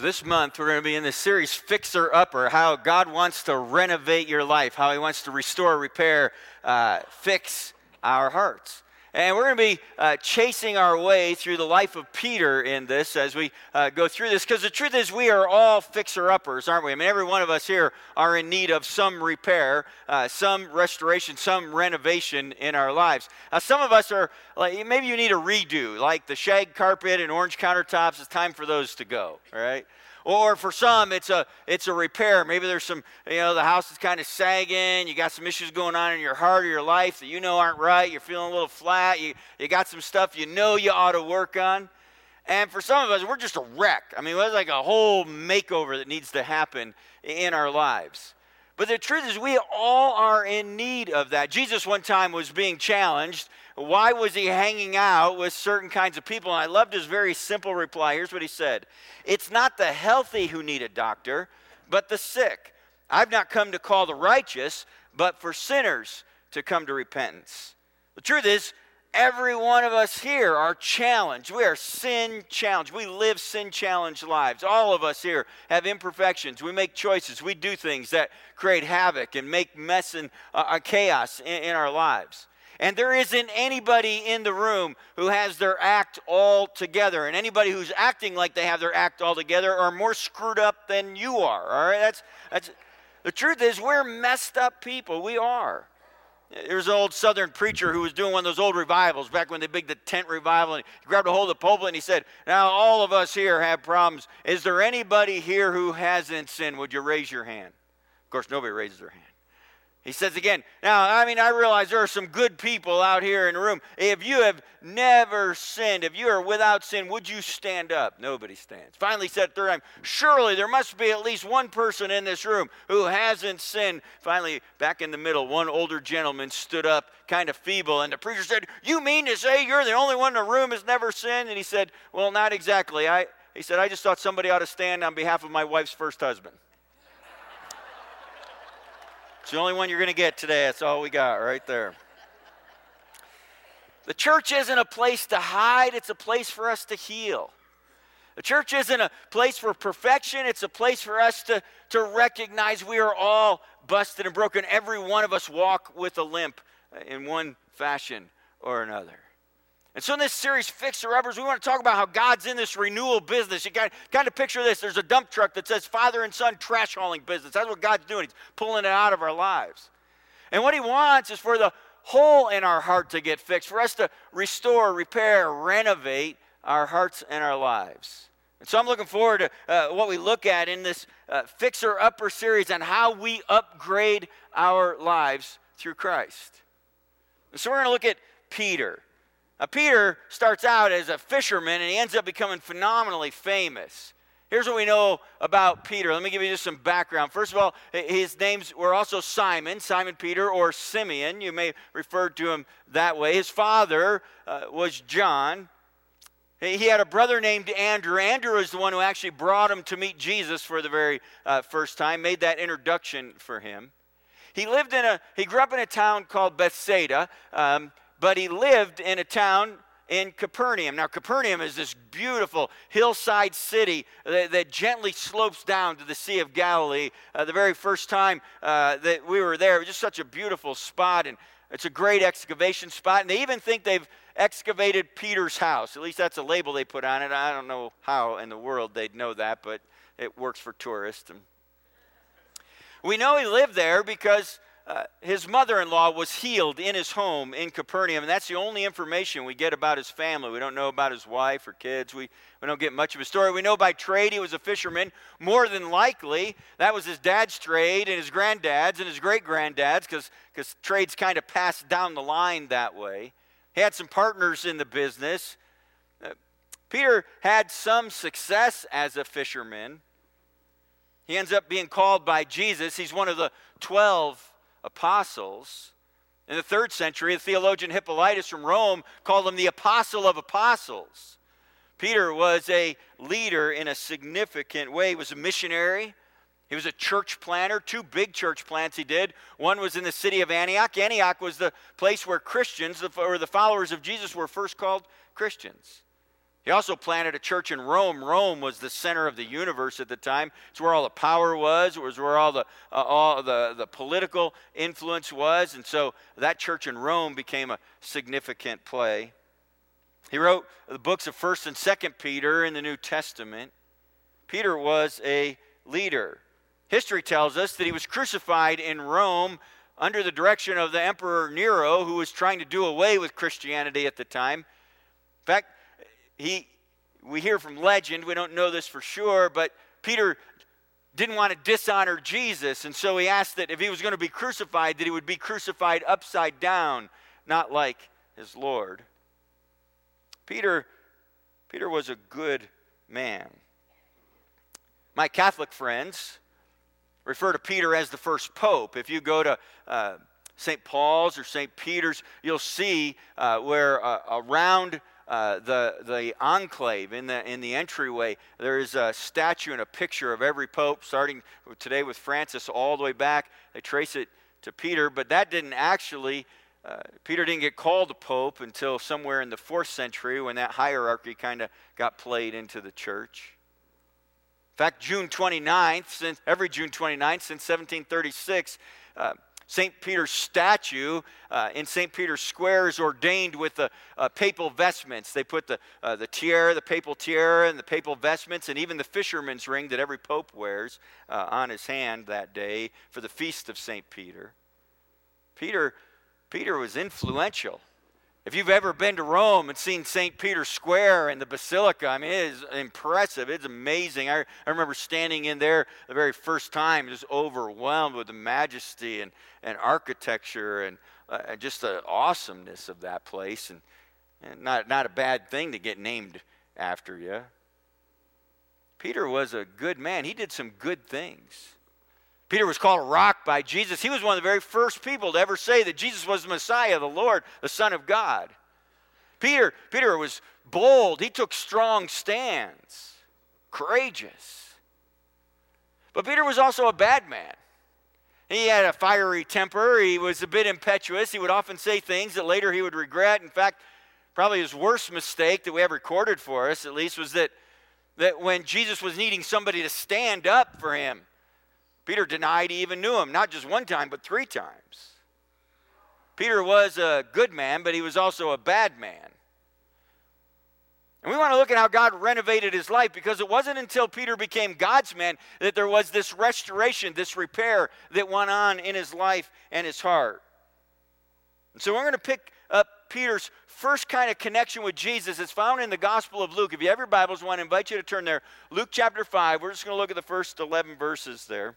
So this month, we're going to be in this series, Fixer Upper, how God wants to renovate your life, how he wants to restore, repair, fix our hearts. And we're going to be chasing our way through the life of Peter in this as we go through this, because the truth is we are all fixer-uppers, aren't we? I mean, every one of us here are in need of some repair, some restoration, some renovation in our lives. Some of us are, like, maybe you need a redo, like the shag carpet and orange countertops. It's time for those to go, all right? Or for some, it's a repair. Maybe there's some, the house is kind of sagging. You got some issues going on in your heart or your life that aren't right. You're feeling a little flat. You got some stuff you ought to work on. And for some of us, we're just a wreck. I mean, it's like a whole makeover that needs to happen in our lives. But the truth is we all are in need of that. Jesus one time was being challenged. Why was he hanging out with certain kinds of people? And I loved his very simple reply. Here's what he said. It's not the healthy who need a doctor, but the sick. I've not come to call the righteous, but for sinners to come to repentance. The truth is, every one of us here are challenged. We are sin challenged. We live sin challenged lives. All of us here have imperfections. We make choices. We do things that create havoc and make mess and chaos in our lives. And there isn't anybody in the room who has their act all together. And anybody who's acting like they have their act all together are more screwed up than you are. All right? That's the truth is we're messed up people. We are. There's an old Southern preacher who was doing one of those old revivals back when they did the tent revival. And he grabbed a hold of the pulpit and he said, now all of us here have problems. Is there anybody here who hasn't sinned? Would you raise your hand? Of course, nobody raises their hand. He says again, now, I realize there are some good people out here in the room. If you have never sinned, if you are without sin, would you stand up? Nobody stands. Finally he said third time, surely there must be at least one person in this room who hasn't sinned. Finally, back in the middle, one older gentleman stood up, kind of feeble, and the preacher said, you mean to say you're the only one in the room who's never sinned? And he said, well, not exactly. He said, I just thought somebody ought to stand on behalf of my wife's first husband. It's the only one you're going to get today. That's all we got right there. The church isn't a place to hide. It's a place for us to heal. The church isn't a place for perfection. It's a place for us to recognize we are all busted and broken. Every one of us walk with a limp in one fashion or another. And so in this series, Fixer Uppers, we want to talk about how God's in this renewal business. You kind of picture this. There's a dump truck that says father and son trash hauling business. That's what God's doing. He's pulling it out of our lives. And what he wants is for the hole in our heart to get fixed, for us to restore, repair, renovate our hearts and our lives. And so I'm looking forward to what we look at in this Fixer Upper series on how we upgrade our lives through Christ. And so we're going to look at Peter. Peter starts out as a fisherman, and he ends up becoming phenomenally famous. Here's what we know about Peter. Let me give you just some background. First of all, his names were also Simon Peter, or Simeon. You may refer to him that way. His father was John. He had a brother named Andrew. Andrew is the one who actually brought him to meet Jesus for the very first time, made that introduction for him. He grew up in a town called Bethsaida, but he lived in a town in Capernaum. Now, Capernaum is this beautiful hillside city that gently slopes down to the Sea of Galilee. The very first time that we were there, it was just such a beautiful spot, and it's a great excavation spot. And they even think they've excavated Peter's house. At least that's a label they put on it. I don't know how in the world they'd know that, but it works for tourists. And we know he lived there because his mother-in-law was healed in his home in Capernaum, and that's the only information we get about his family. We don't know about his wife or kids. We don't get much of a story. We know by trade he was a fisherman. More than likely, that was his dad's trade and his granddad's and his great-granddad's, because trades kind of passed down the line that way. He had some partners in the business. Peter had some success as a fisherman. He ends up being called by Jesus. He's one of the 12 apostles. In the 3rd century, the theologian Hippolytus from Rome called him the apostle of apostles. Peter was a leader in a significant way. He was a missionary. He was a church planter. 2 big church plants he did. One was in the city of Antioch. Antioch was the place where Christians, or the followers of Jesus, were first called Christians. He also planted a church in Rome. Rome was the center of the universe at the time. It's where all the power was. It was where all the political influence was. And so that church in Rome became a significant play. He wrote the books of 1st and 2nd Peter in the New Testament. Peter was a leader. History tells us that he was crucified in Rome under the direction of the Emperor Nero, who was trying to do away with Christianity at the time. In fact, we hear from legend, we don't know this for sure, but Peter didn't want to dishonor Jesus, and so he asked that if he was going to be crucified, that he would be crucified upside down, not like his Lord. Peter was a good man. My Catholic friends refer to Peter as the first pope. If you go to St. Paul's or St. Peter's, you'll see where around the enclave in the entryway, there is a statue and a picture of every pope, starting today with Francis all the way back. They trace it to Peter, but that didn't actually, Peter didn't get called a pope until somewhere in the 4th century when that hierarchy kind of got played into the church. In fact, every June 29th since 1736, St. Peter's statue in St. Peter's Square is ordained with the papal vestments. They put the tiara, the papal tiara, and the papal vestments, and even the fisherman's ring that every pope wears on his hand that day for the feast of St. Peter. Peter was influential. If you've ever been to Rome and seen St. Peter's Square and the Basilica, I mean, it is impressive. It's amazing. I remember standing in there the very first time, just overwhelmed with the majesty and architecture and just the awesomeness of that place. And not a bad thing to get named after you. Peter was a good man. He did some good things. Peter was called a rock by Jesus. He was one of the very first people to ever say that Jesus was the Messiah, the Lord, the Son of God. Peter was bold. He took strong stands, courageous. But Peter was also a bad man. He had a fiery temper. He was a bit impetuous. He would often say things that later he would regret. In fact, probably his worst mistake that we have recorded for us, at least, was that when Jesus was needing somebody to stand up for him, Peter denied he even knew him, not just one time, but 3 times. Peter was a good man, but he was also a bad man. And we want to look at how God renovated his life, because it wasn't until Peter became God's man that there was this restoration, this repair that went on in his life and his heart. And so we're going to pick up Peter's first kind of connection with Jesus. It's found in the Gospel of Luke. If you have your Bibles, I want to invite you to turn there. Luke chapter 5. We're just going to look at the first 11 verses there.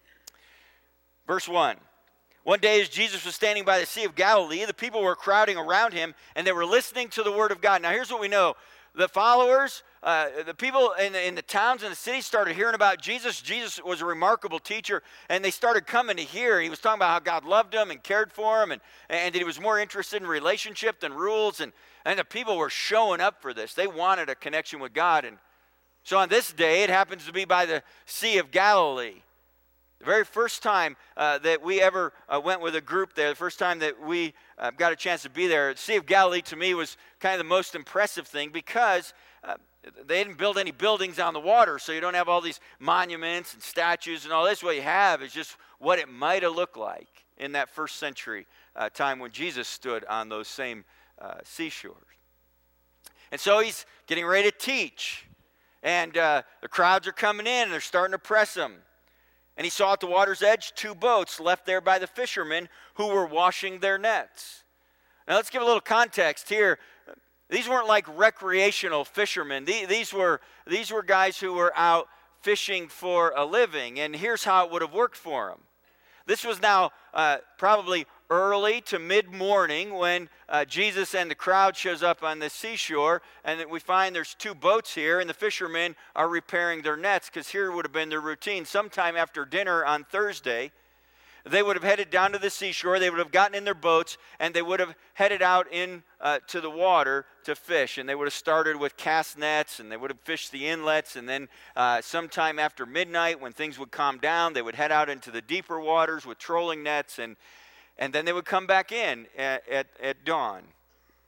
Verse 1. One day as Jesus was standing by the Sea of Galilee, the people were crowding around him, and they were listening to the word of God. Now here's what we know. The followers, the people in the towns and the cities started hearing about Jesus. Jesus was a remarkable teacher, and they started coming to hear. He was talking about how God loved them and cared for them, and that he was more interested in relationship than rules, and the people were showing up for this. They wanted a connection with God. And so on this day, it happens to be by the Sea of Galilee. The very first time that we ever went with a group there, the first time that we got a chance to be there, the Sea of Galilee to me was kind of the most impressive thing, because they didn't build any buildings on the water, so you don't have all these monuments and statues and all this. What you have is just what it might have looked like in that first century time when Jesus stood on those same seashores. And so he's getting ready to teach, and the crowds are coming in, and they're starting to press him. And he saw at the water's edge 2 boats left there by the fishermen who were washing their nets. Now let's give a little context here. These weren't like recreational fishermen. These were guys who were out fishing for a living. And here's how it would have worked for them. This was now probably early to mid-morning when Jesus and the crowd shows up on the seashore, and that we find there's 2 boats here, and the fishermen are repairing their nets, because here would have been their routine. Sometime after dinner on Thursday, they would have headed down to the seashore, they would have gotten in their boats, and they would have headed out in to the water to fish. And they would have started with cast nets, and they would have fished the inlets, and then sometime after midnight, when things would calm down, they would head out into the deeper waters with trolling nets, and then they would come back in at dawn.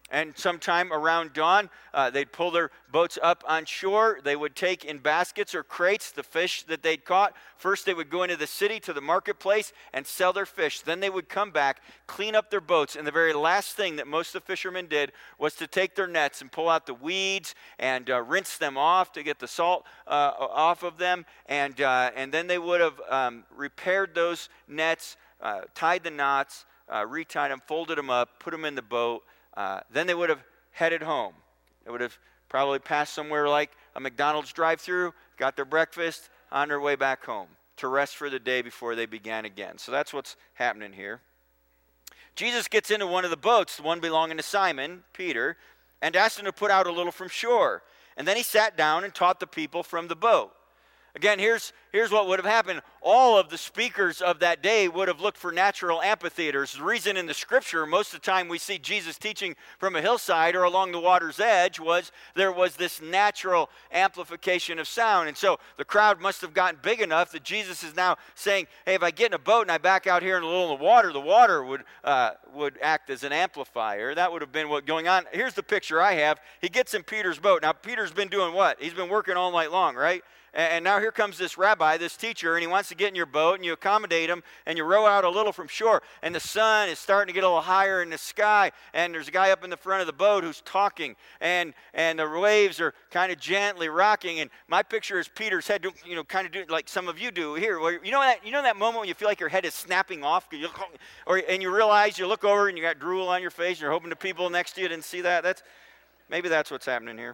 And sometime around dawn, they'd pull their boats up on shore. They would take in baskets or crates the fish that they'd caught. First, they would go into the city to the marketplace and sell their fish. Then they would come back, clean up their boats. And the very last thing that most of the fishermen did was to take their nets and pull out the weeds and rinse them off to get the salt off of them. And then they would have repaired those nets, tied the knots, retied them, folded them up, put them in the boat. Then they would have headed home. They would have probably passed somewhere like a McDonald's drive-thru, got their breakfast, on their way back home to rest for the day before they began again. So that's what's happening here. Jesus gets into one of the boats, the one belonging to Simon, Peter, and asked him to put out a little from shore. And then he sat down and taught the people from the boat. Again, here's what would have happened. All of the speakers of that day would have looked for natural amphitheaters. The reason in the scripture, most of the time we see Jesus teaching from a hillside or along the water's edge was there was this natural amplification of sound. And so the crowd must have gotten big enough that Jesus is now saying, hey, if I get in a boat and I back out here in a little of the water would act as an amplifier. That would have been what going on. Here's the picture I have. He gets in Peter's boat. Now, Peter's been doing what? He's been working all night long, right? And now here comes this rabbi, this teacher, and he wants to get in your boat, and you accommodate him, and you row out a little from shore, and the sun is starting to get a little higher in the sky, and there's a guy up in the front of the boat who's talking, and the waves are kind of gently rocking, and my picture is Peter's head, kind of doing like some of you do here. Where, you know that moment when you feel like your head is snapping off, and you realize you look over and you got drool on your face, and you're hoping the people next to you didn't see that. Maybe that's what's happening here.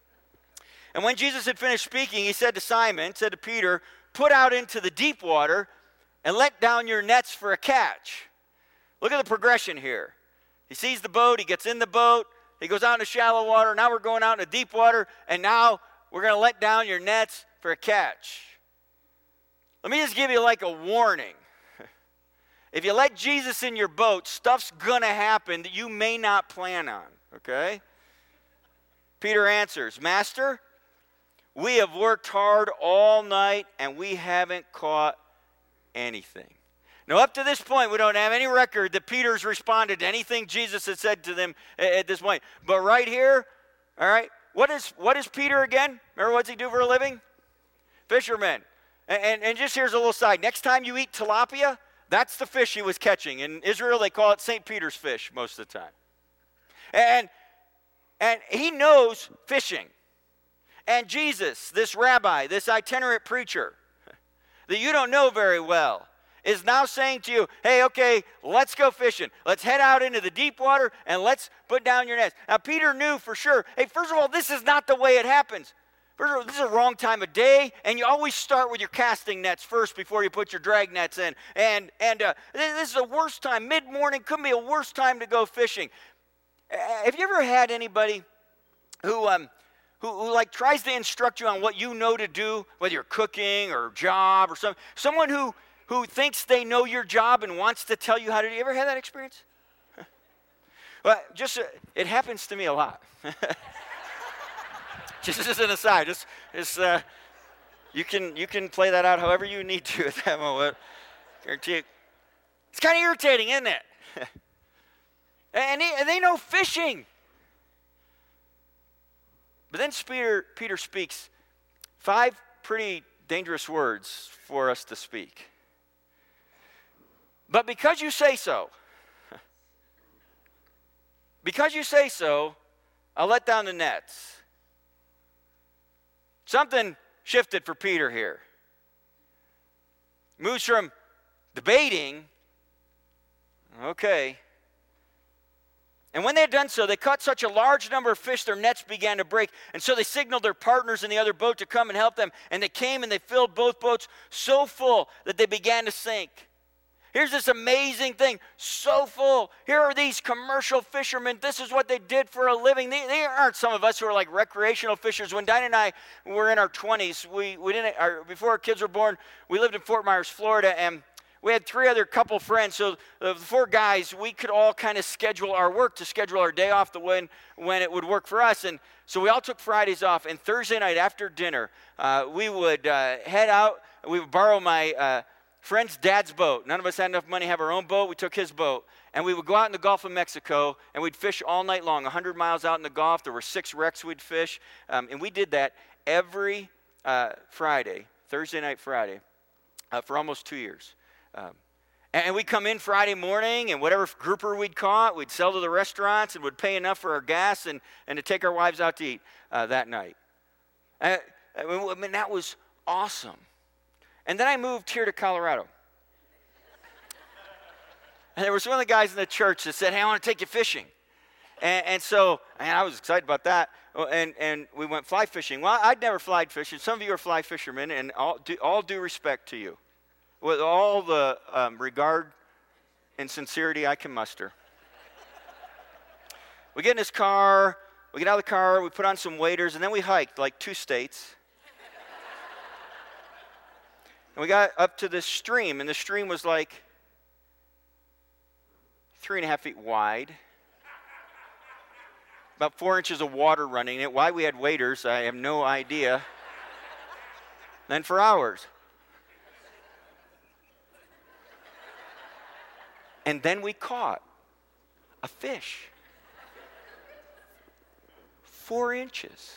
And when Jesus had finished speaking, he said to Peter, put out into the deep water and let down your nets for a catch. Look at the progression here. He sees the boat, he gets in the boat, he goes out into shallow water, now we're going out into deep water, and now we're going to let down your nets for a catch. Let me just give you like a warning. If you let Jesus in your boat, stuff's going to happen that you may not plan on, okay? Peter answers, Master, we have worked hard all night and we haven't caught anything. Now, up to this point, we don't have any record that Peter's responded to anything Jesus had said to them at this point. But right here, all right, what is Peter again? Remember what's he do for a living? Fisherman. And just here's a little side. Next time you eat tilapia, that's the fish he was catching. In Israel, they call it St. Peter's fish most of the time. And he knows fishing. And Jesus, this rabbi, this itinerant preacher that you don't know very well, is now saying to you, hey, okay, let's go fishing. Let's head out into the deep water and let's put down your nets. Now, Peter knew for sure, hey, first of all, this is not the way it happens. First of all, this is a wrong time of day, and you always start with your casting nets first before you put your drag nets in. And this is the worst time. Mid-morning couldn't be a worse time to go fishing. Have you ever had anybody who like tries to instruct you on what you know to do, whether you're cooking or job or something? Someone who thinks they know your job and wants to tell you how to do it. You ever had that experience? Well, it happens to me a lot. Just as an aside, you can play that out however you need to at that moment. Guarantee you. It's kind of irritating, isn't it? And they know fishing. But then Peter speaks 5 pretty dangerous words for us to speak. But because you say so, I'll let down the nets. Something shifted for Peter here. Moves from debating, okay. And when they had done so, they caught such a large number of fish, their nets began to break. And so they signaled their partners in the other boat to come and help them. And they came and they filled both boats so full that they began to sink. Here's this amazing thing, so full. Here are these commercial fishermen. This is what they did for a living. They aren't some of us who are like recreational fishers. When Dinah and I were in our 20s, before our kids were born, we lived in Fort Myers, Florida, and we had 3 other couple friends. So the 4 guys, we could all kind of schedule our work to schedule our day off when it would work for us. And so we all took Fridays off. And Thursday night after dinner, we would head out. We would borrow my friend's dad's boat. None of us had enough money to have our own boat. We took his boat. And we would go out in the Gulf of Mexico, and we'd fish all night long, 100 miles out in the Gulf. There were 6 wrecks we'd fish. And we did that every Friday, Thursday night Friday, for almost 2 years. And we'd come in Friday morning, and whatever grouper we'd caught, we'd sell to the restaurants and would pay enough for our gas and to take our wives out to eat that night. I mean, that was awesome. And then I moved here to Colorado. And there was one of the guys in the church that said, hey, I want to take you fishing. And so I was excited about that. And we went fly fishing. Well, I'd never fly fishing. Some of you are fly fishermen, and all due respect to you. With all the regard and sincerity I can muster. We get in this car, we get out of the car, we put on some waders, and then we hiked like 2 states. And we got up to this stream, and the stream was like 3.5 feet wide. About 4 inches of water running in it. Why we had waders, I have no idea. Then for hours. And then we caught a fish. 4 inches.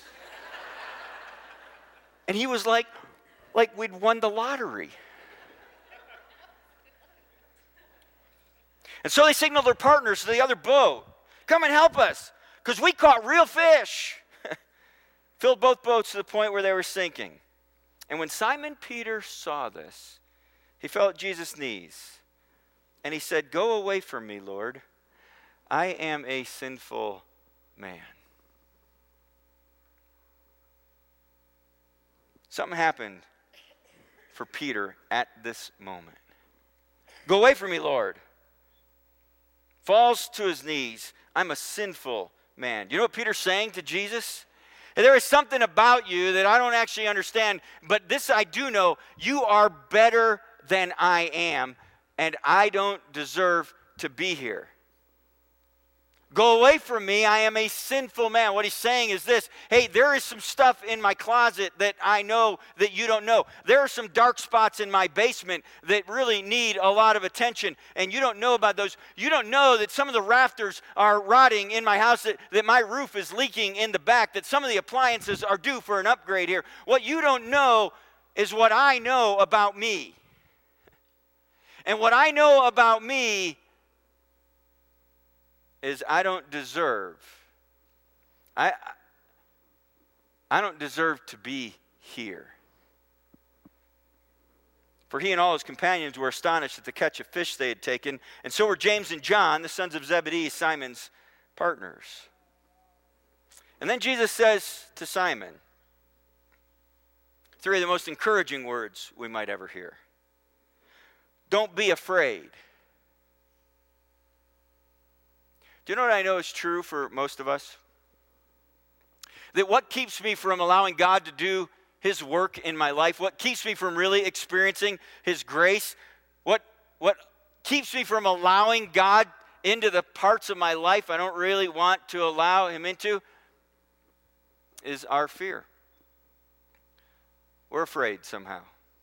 And he was like we'd won the lottery. And so they signaled their partners to the other boat. Come and help us, because we caught real fish. Filled both boats to the point where they were sinking. And when Simon Peter saw this, he fell at Jesus' knees. And he said, go away from me, Lord. I am a sinful man. Something happened for Peter at this moment. Go away from me, Lord. Falls to his knees. I'm a sinful man. You know what Peter's saying to Jesus? There is something about you that I don't actually understand, but this I do know. You are better than I am, and I don't deserve to be here. Go away from me, I am a sinful man. What he's saying is this: hey, there is some stuff in my closet that I know that you don't know. There are some dark spots in my basement that really need a lot of attention, and you don't know about those. You don't know that some of the rafters are rotting in my house, that my roof is leaking in the back, that some of the appliances are due for an upgrade here. What you don't know is what I know about me. And what I know about me is I don't deserve. I don't deserve to be here. For he and all his companions were astonished at the catch of fish they had taken, and so were James and John, the sons of Zebedee, Simon's partners. And then Jesus says to Simon, 3 of the most encouraging words we might ever hear. Don't be afraid. Do you know what I know is true for most of us? That what keeps me from allowing God to do his work in my life, what keeps me from really experiencing his grace, what keeps me from allowing God into the parts of my life I don't really want to allow him into, is our fear. We're afraid somehow.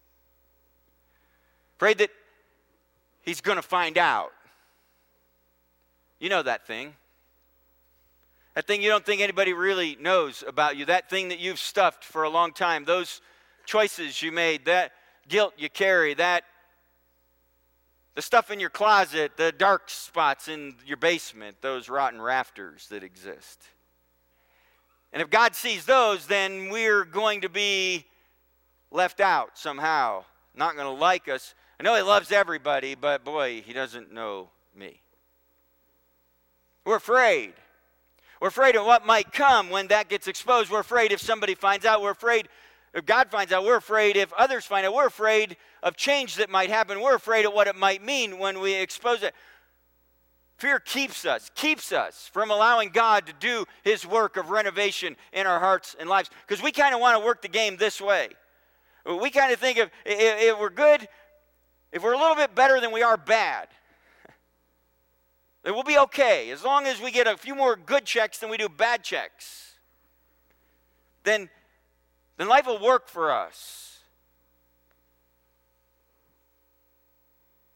Afraid that he's going to find out. You know that thing. That thing you don't think anybody really knows about you. That thing that you've stuffed for a long time. Those choices you made. That guilt you carry. That the stuff in your closet. The dark spots in your basement. Those rotten rafters that exist. And if God sees those, then we're going to be left out somehow. Not going to like us. I know he loves everybody, but boy, he doesn't know me. We're afraid. We're afraid of what might come when that gets exposed. We're afraid if somebody finds out. We're afraid if God finds out. We're afraid if others find out. We're afraid of change that might happen. We're afraid of what it might mean when we expose it. Fear keeps us from allowing God to do his work of renovation in our hearts and lives. Because we kind of want to work the game this way. We kind of think if we're good, if we're a little bit better than we are bad, it will be okay as long as we get a few more good checks than we do bad checks. Then life will work for us.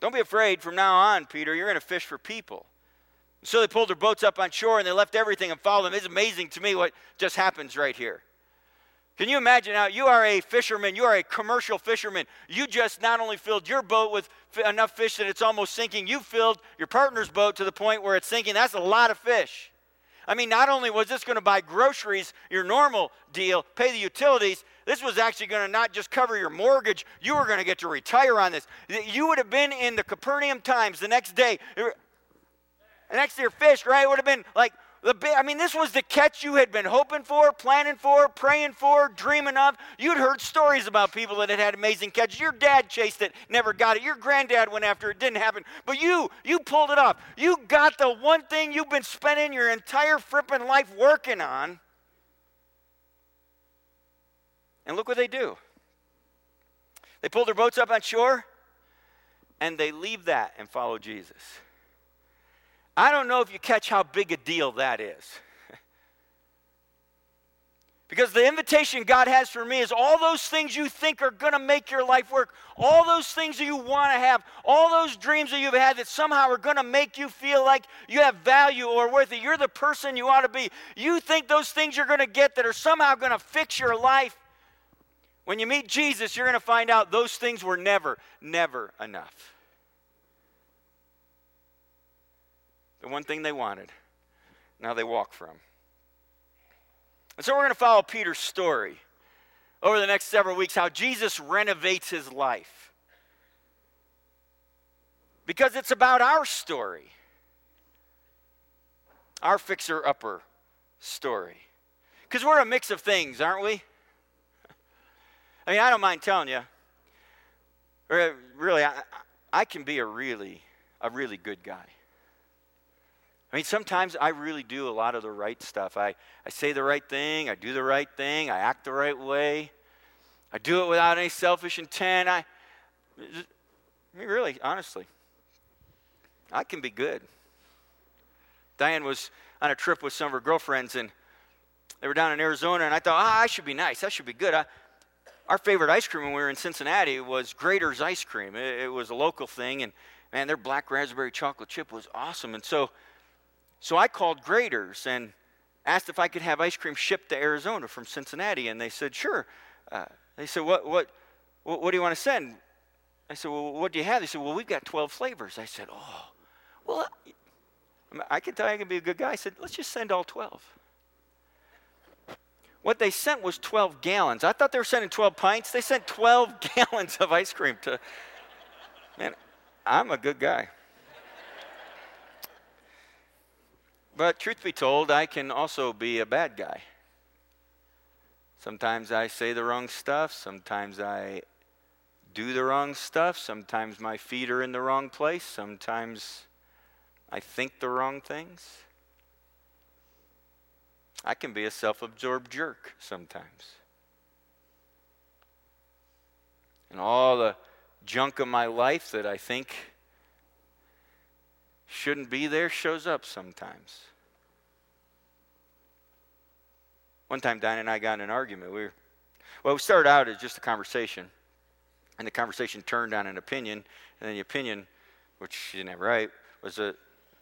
Don't be afraid. From now on, Peter, you're going to fish for people. So they pulled their boats up on shore, and they left everything and followed them. It's amazing to me what just happens right here. Can you imagine how you are a fisherman, you are a commercial fisherman. You just not only filled your boat with enough fish that it's almost sinking, you filled your partner's boat to the point where it's sinking. That's a lot of fish. I mean, not only was this going to buy groceries, your normal deal, pay the utilities, this was actually going to not just cover your mortgage, you were going to get to retire on this. You would have been in the Capernaum Times the next day. Next to your fish, right? It would have been like, this was the catch you had been hoping for, planning for, praying for, dreaming of. You'd heard stories about people that had amazing catches. Your dad chased it, never got it. Your granddad went after it, didn't happen. But you pulled it off. You got the one thing you've been spending your entire frippin' life working on. And look what they do. They pull their boats up on shore, and they leave that and follow Jesus. I don't know if you catch how big a deal that is. Because the invitation God has for me is all those things you think are going to make your life work, all those things that you want to have, all those dreams that you've had that somehow are going to make you feel like you have value or worth it. You're the person you ought to be. You think those things you're going to get that are somehow going to fix your life. When you meet Jesus, you're going to find out those things were never, never enough. The one thing they wanted, now they walk from. And so we're going to follow Peter's story over the next several weeks, how Jesus renovates his life. Because it's about our story, our fixer-upper story. Because we're a mix of things, aren't we? I mean, I don't mind telling you, really, I can be a really good guy. I mean, sometimes I really do a lot of the right stuff. I say the right thing, I do the right thing, I act the right way. I do it without any selfish intent. I mean, really, honestly, I can be good. Diane was on a trip with some of her girlfriends, and they were down in Arizona, and I thought, I should be nice, I should be good. Our favorite ice cream when we were in Cincinnati was Graeter's ice cream. It was a local thing, and man, their black raspberry chocolate chip was awesome. And so I called Graeter's and asked if I could have ice cream shipped to Arizona from Cincinnati, and they said, sure. They said, what do you want to send? I said, well, what do you have? They said, well, we've got 12 flavors. I said, oh, well, I can tell you I can be a good guy. I said, let's just send all 12. What they sent was 12 gallons. I thought they were sending 12 pints. They sent 12 gallons of ice cream to, man, I'm a good guy. But truth be told, I can also be a bad guy. Sometimes I say the wrong stuff. Sometimes I do the wrong stuff. Sometimes my feet are in the wrong place. Sometimes I think the wrong things. I can be a self-absorbed jerk sometimes. And all the junk of my life that I think shouldn't be there shows up sometimes. One time, Diane and I got in an argument. We started out as just a conversation, and the conversation turned on an opinion, and then the opinion, which she didn't have right, was a...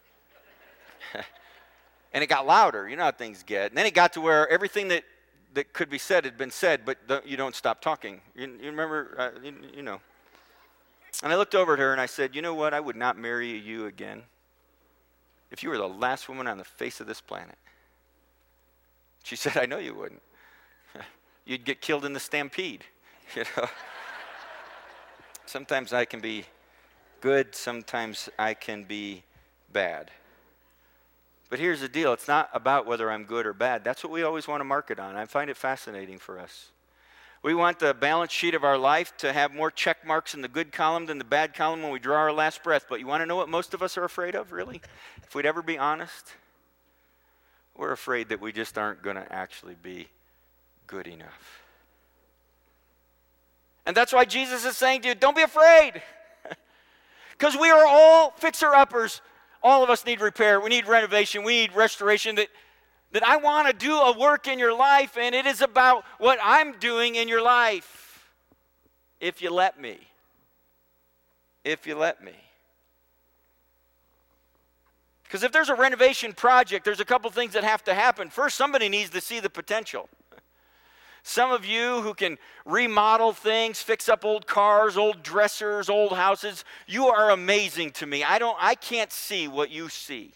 and it got louder. You know how things get. And then it got to where everything that could be said had been said, but you don't stop talking. You remember, you know. And I looked over at her and I said, you know what? I would not marry you again if you were the last woman on the face of this planet. She said, I know you wouldn't. You'd get killed in the stampede. You know. Sometimes I can be good. Sometimes I can be bad. But here's the deal. It's not about whether I'm good or bad. That's what we always want to mark it on. I find it fascinating for us. We want the balance sheet of our life to have more check marks in the good column than the bad column when we draw our last breath. But you want to know what most of us are afraid of, really? If we'd ever be honest, we're afraid that we just aren't going to actually be good enough. And that's why Jesus is saying to you, don't be afraid. Because we are all fixer-uppers. All of us need repair. We need renovation. We need restoration. That I want to do a work in your life, and it is about what I'm doing in your life. If you let me. If you let me. Because if there's a renovation project, there's a couple things that have to happen. First, somebody needs to see the potential. Some of you who can remodel things, fix up old cars, old dressers, old houses, you are amazing to me. I can't see what you see.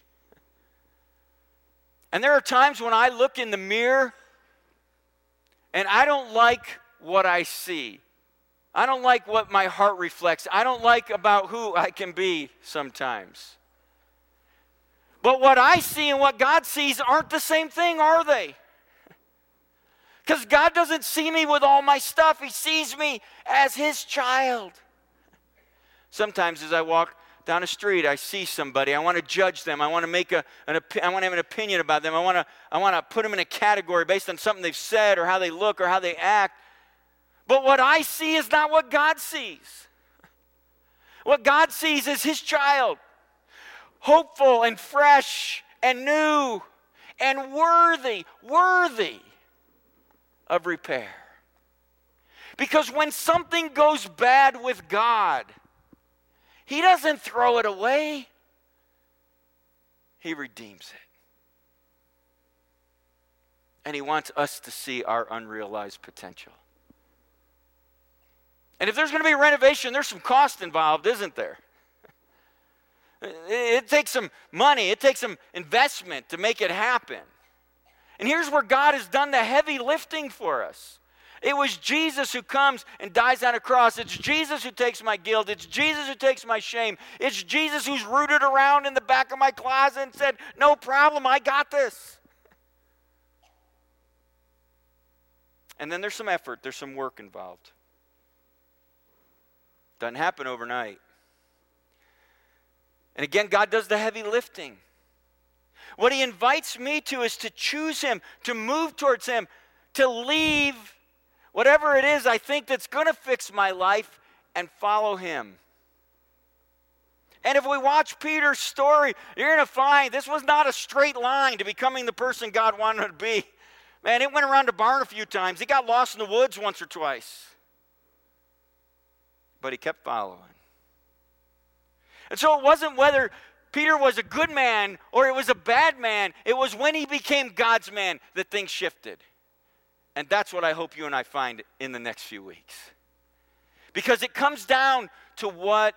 And there are times when I look in the mirror and I don't like what I see. I don't like what my heart reflects. I don't like about who I can be sometimes. But what I see and what God sees aren't the same thing, are they? Because God doesn't see me with all my stuff. He sees me as His child. Sometimes as I walk down a street, I see somebody. I want to judge them. I want to make I want to have an opinion about them. I want to put them in a category based on something they've said or how they look or how they act. But what I see is not what God sees. What God sees is His child. Hopeful and fresh and new and worthy of repair. Because when something goes bad with God, He doesn't throw it away. He redeems it. And He wants us to see our unrealized potential. And if there's going to be a renovation, there's some cost involved, isn't there? It takes some money. It takes some investment to make it happen. And here's where God has done the heavy lifting for us. It was Jesus who comes and dies on a cross. It's Jesus who takes my guilt. It's Jesus who takes my shame. It's Jesus who's rooted around in the back of my closet and said, no problem, I got this. And then there's some effort. There's some work involved. Doesn't happen overnight. And again, God does the heavy lifting. What He invites me to is to choose Him, to move towards Him, to leave whatever it is I think that's going to fix my life and follow Him. And if we watch Peter's story, you're going to find this was not a straight line to becoming the person God wanted to be. Man, it went around the barn a few times. He got lost in the woods once or twice. But he kept following. And so it wasn't whether Peter was a good man or it was a bad man. It was when he became God's man that things shifted. And that's what I hope you and I find in the next few weeks. Because it comes down to what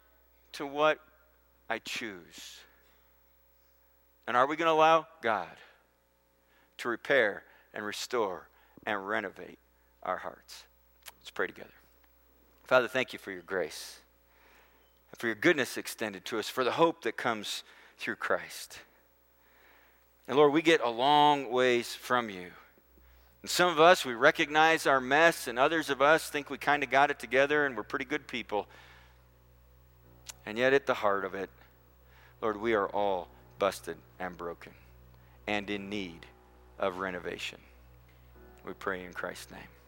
I choose. And are we going to allow God to repair and restore and renovate our hearts? Let's pray together. Father, thank you for your grace. For your goodness extended to us, for the hope that comes through Christ. And Lord, we get a long ways from you. And some of us, we recognize our mess, and others of us think we kind of got it together and we're pretty good people. And yet at the heart of it, Lord, we are all busted and broken and in need of renovation. We pray in Christ's name.